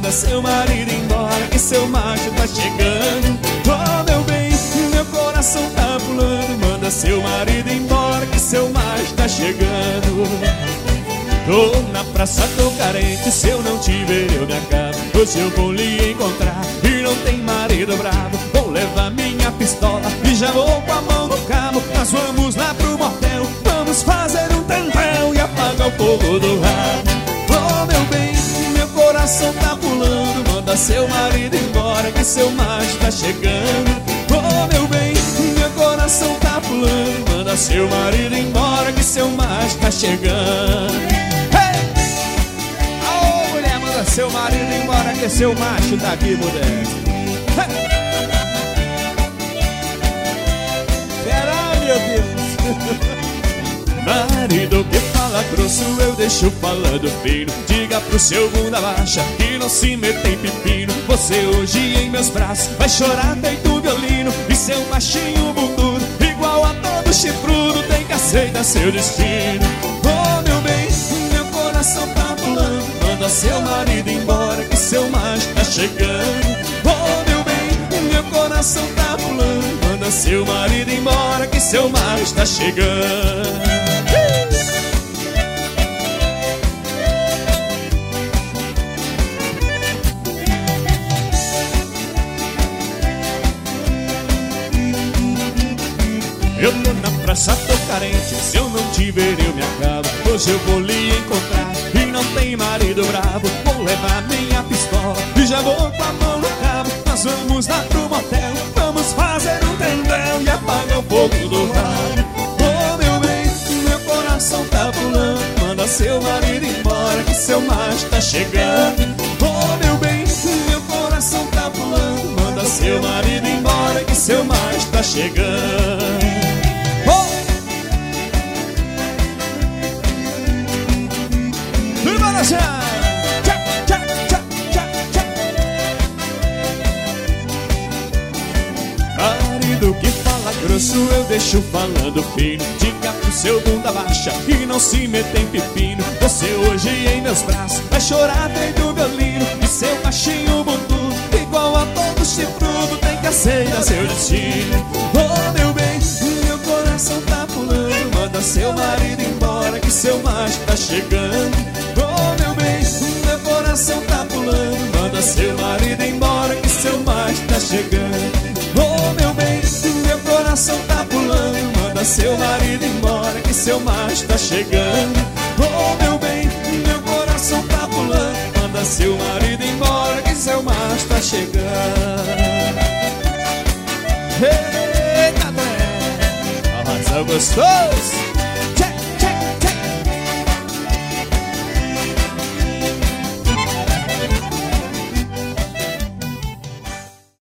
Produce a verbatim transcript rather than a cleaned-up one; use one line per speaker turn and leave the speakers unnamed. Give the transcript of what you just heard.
manda seu marido embora, que seu macho tá chegando. Oh meu bem, meu coração tá pulando. Manda seu marido embora, que seu macho tá chegando. Tô na praça, tô carente, se eu não te ver eu me acabo. Hoje eu vou lhe encontrar e não tem marido bravo. Vou levar minha pistola e já vou com a mão no cabo. Nós vamos lá pro motel, vamos fazer um tantão e apagar o fogo do rabo. Oh meu bem, meu coração tá pulando. Manda seu marido embora, que seu macho tá chegando. Oh meu bem, meu coração tá pulando. Manda seu marido embora, que seu macho tá chegando. Seu marido embora, que seu macho tá aqui, mulher. Será, meu Deus? Marido que fala grosso, eu deixo falando fino. Diga pro seu bunda baixa que não se meta em pepino. Você hoje em meus braços vai chorar feito violino. E seu machinho bundudo, igual a todo chifrudo, tem que aceitar seu destino. Oh meu bem, meu coração tá pulando. Manda seu marido embora, que seu macho tá chegando. Oh meu bem, meu coração tá pulando. Manda seu marido embora, que seu macho tá chegando. Eu tô na praça, tô carente, se eu não te ver eu me acabo. Hoje eu vou lhe encontrar e não tem marido bravo. Vou levar minha pistola e já vou com a mão no cabo. Nós vamos lá pro motel, vamos fazer um tendel e apagar o fogo do rabo. Oh meu bem, meu coração tá pulando. Manda seu marido embora, que seu macho tá chegando. Oh meu bem, meu coração tá pulando. Manda seu marido embora, que seu macho tá chegando. Marido que fala grosso, eu deixo falando fino. Diga pro seu bunda baixa que não se meta em pepino. Você hoje em meus braços vai chorar feito violino. E seu machinho bundudo, igual a todo chifrudo, tem que aceitar seu destino. Oh meu bem, meu coração tá pulando. Manda seu marido embora, que seu macho tá chegando. Oh meu bem, meu coração tá pulando. Manda seu marido embora, que seu macho tá chegando. Oh meu bem, meu coração tá pulando. Manda seu marido embora, que seu macho tá chegando. Oh meu bem, meu coração tá pulando. Manda seu marido embora, que seu macho tá chegando. Eita, bem, arrasou gostoso.